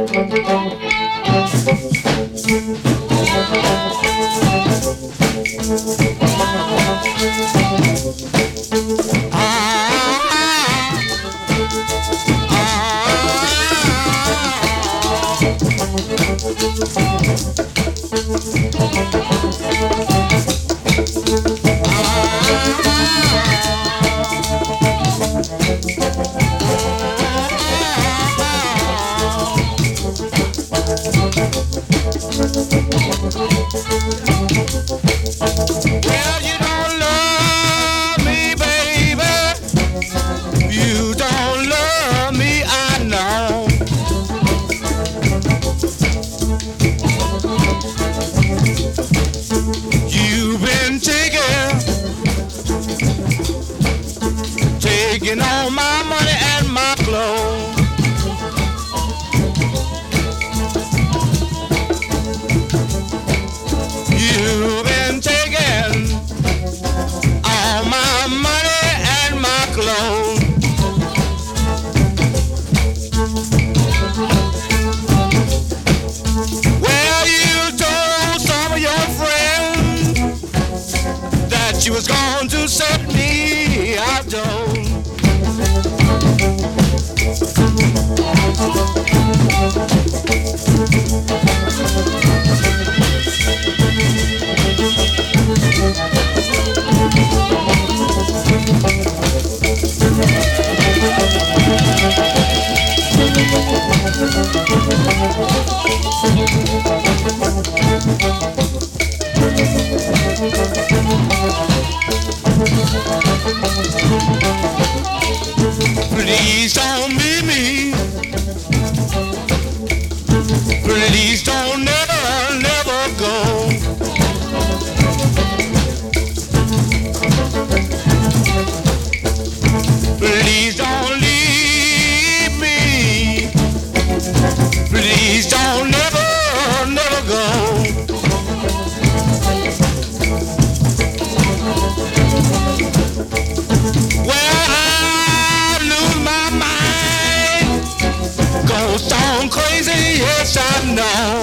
Well, you don't love me, baby. You don't love me, I know. You've been taking all my money and my clothes. You've been taking all my money and my clothes. Well, you told some of your friends that you was going to set me out, though. Please don't leave me. Please don't never go. Please don't leave me. Please don't never go. Well, I lose my mind, go stone crazy, yes I know.